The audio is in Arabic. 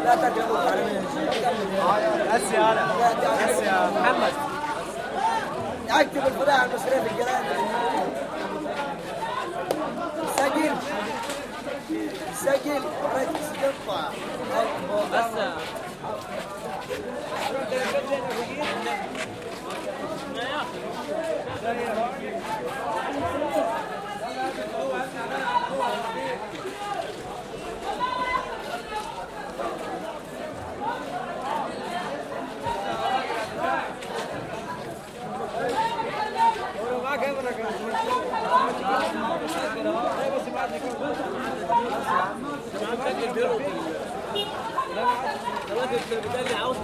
لا تقربوا على هسي انا هسي يا محمد اكتب الفلاحه المصريه في الجرايد. سجل سجل ركز تقطع بس عاوز